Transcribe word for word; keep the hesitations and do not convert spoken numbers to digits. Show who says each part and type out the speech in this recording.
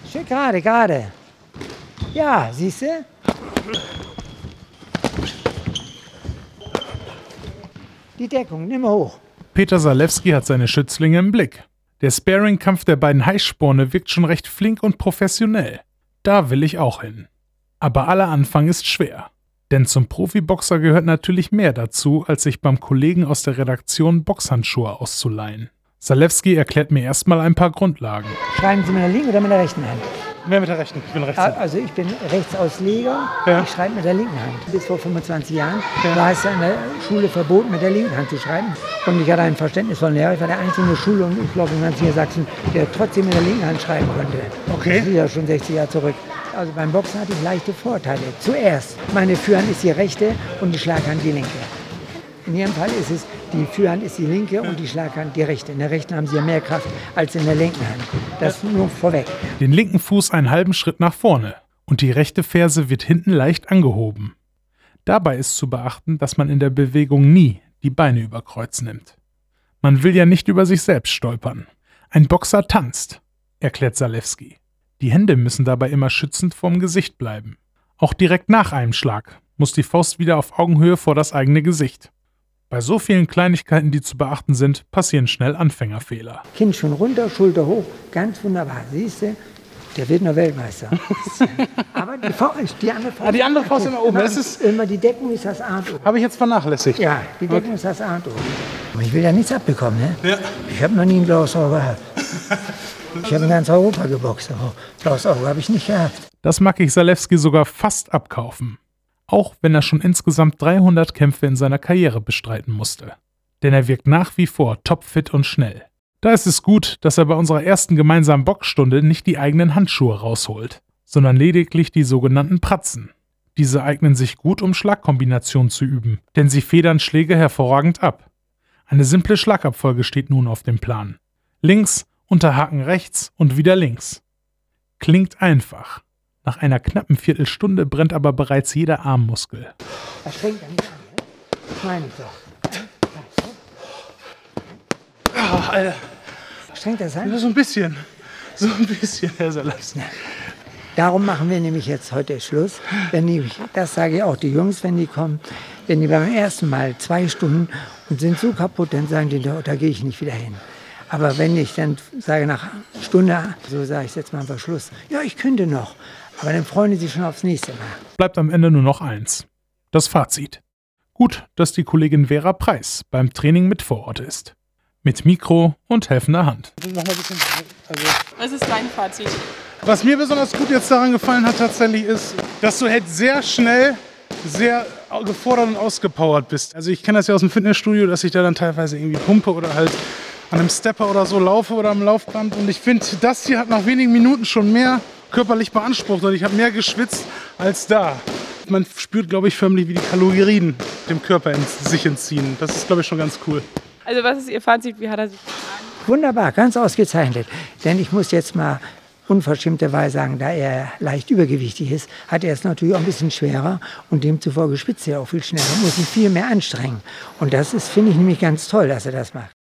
Speaker 1: Schön gerade, gerade. Ja, siehst du? Die Deckung, nimm mal hoch.
Speaker 2: Peter Zalewski hat seine Schützlinge im Blick. Der Sparring-Kampf der beiden Heißsporne wirkt schon recht flink und professionell. Da will ich auch hin. Aber aller Anfang ist schwer. Denn zum Profiboxer gehört natürlich mehr dazu, als sich beim Kollegen aus der Redaktion Boxhandschuhe auszuleihen. Zalewski erklärt mir erstmal ein paar Grundlagen.
Speaker 1: Schreiben Sie mit der linken oder mit der rechten Hand?
Speaker 2: Mehr mit der rechten, ich bin Rechtshänder.
Speaker 1: Also ich bin Rechtsausleger,
Speaker 2: Ja.
Speaker 1: ich schreibe mit der linken Hand. Bis vor fünfundzwanzig Jahren
Speaker 2: Ja.
Speaker 1: war es ja in der Schule verboten, mit der linken Hand zu schreiben. Und ich hatte einen verständnisvollen Lehrer. Ich war der einzige in der Schule und ich glaube in ganz Niedersachsen, der trotzdem mit der linken Hand schreiben konnte.
Speaker 2: Okay.
Speaker 1: Das ist ja schon sechzig Jahre zurück. Also beim Boxen hatte ich leichte Vorteile. Zuerst, meine Führhand ist die rechte und die Schlaghand die linke. In Ihrem Fall ist es, die Führhand ist die linke und die Schlaghand die rechte. In der rechten haben Sie ja mehr Kraft als in der linken Hand. Das nur vorweg.
Speaker 2: Den linken Fuß einen halben Schritt nach vorne und die rechte Ferse wird hinten leicht angehoben. Dabei ist zu beachten, dass man in der Bewegung nie die Beine über Kreuz nimmt. Man will ja nicht über sich selbst stolpern. Ein Boxer tanzt, erklärt Zalewski. Die Hände müssen dabei immer schützend vorm Gesicht bleiben. Auch direkt nach einem Schlag muss die Faust wieder auf Augenhöhe vor das eigene Gesicht. Bei so vielen Kleinigkeiten, die zu beachten sind, passieren schnell Anfängerfehler.
Speaker 1: Kinn schon runter, Schulter hoch, ganz wunderbar. Siehst du, der wird noch Weltmeister. Aber die, Faust, die andere Faust,
Speaker 2: Ah, die andere Faust immer oben,
Speaker 1: Immer,
Speaker 2: das ist-
Speaker 1: immer die Deckung ist das A und O.
Speaker 2: Habe ich jetzt vernachlässigt.
Speaker 1: Ja, die Deckung ist das A und O. Aber ich will ja nichts abbekommen, ne?
Speaker 2: Ja.
Speaker 1: Ich habe noch nie ein blaues Auge gehabt. Ich habe in ganz Europa geboxt, aber blaues Auge habe ich nicht gehabt.
Speaker 2: Das mag ich Zalewski sogar fast abkaufen. Auch wenn er schon insgesamt dreihundert Kämpfe in seiner Karriere bestreiten musste. Denn er wirkt nach wie vor topfit und schnell. Da ist es gut, dass er bei unserer ersten gemeinsamen Boxstunde nicht die eigenen Handschuhe rausholt, sondern lediglich die sogenannten Pratzen. Diese eignen sich gut, um Schlagkombinationen zu üben, denn sie federn Schläge hervorragend ab. Eine simple Schlagabfolge steht nun auf dem Plan. Links, Unterhaken rechts und wieder links. Klingt einfach. Nach einer knappen Viertelstunde brennt aber bereits jeder Armmuskel.
Speaker 1: Das strengt ja nicht an, ne? Das meine ich doch.
Speaker 2: Ach, Alter.
Speaker 1: Strengt das an?
Speaker 2: So ein bisschen. So ein bisschen, Herr Zalewski.
Speaker 1: Darum machen wir nämlich jetzt heute Schluss. Wenn die, das sage ich auch die Jungs, wenn die kommen, wenn die beim ersten Mal zwei Stunden und sind so kaputt, dann sagen die, da, da gehe ich nicht wieder hin. Aber wenn ich dann sage nach einer Stunde, so sage ich jetzt mal einfach Schluss, ja, ich könnte noch. Aber dann freuen die sich schon aufs nächste Mal.
Speaker 2: Bleibt am Ende nur noch eins. Das Fazit. Gut, dass die Kollegin Vera Preis beim Training mit vor Ort ist. Mit Mikro und helfender Hand.
Speaker 3: Was ist dein Fazit?
Speaker 2: Was mir besonders gut jetzt daran gefallen hat tatsächlich ist, dass du halt sehr schnell, sehr gefordert und ausgepowert bist. Also ich kenne das ja aus dem Fitnessstudio, dass ich da dann teilweise irgendwie pumpe oder halt an einem Stepper oder so laufe oder am Laufband. Und ich finde, das hier hat nach wenigen Minuten schon mehr körperlich beansprucht und ich habe mehr geschwitzt als da. Man spürt, glaube ich, förmlich, wie die Kalorien dem Körper ins, sich entziehen. Das ist, glaube ich, schon ganz cool.
Speaker 3: Also was ist Ihr Fazit? Wie hat er sich geschlagen?
Speaker 1: Wunderbar, ganz ausgezeichnet. Denn ich muss jetzt mal unverschämterweise sagen, da er leicht übergewichtig ist, hat er es natürlich auch ein bisschen schwerer und demzufolge spitzt er auch viel schneller, muss sich viel mehr anstrengen. Und das ist, finde ich, nämlich ganz toll, dass er das macht.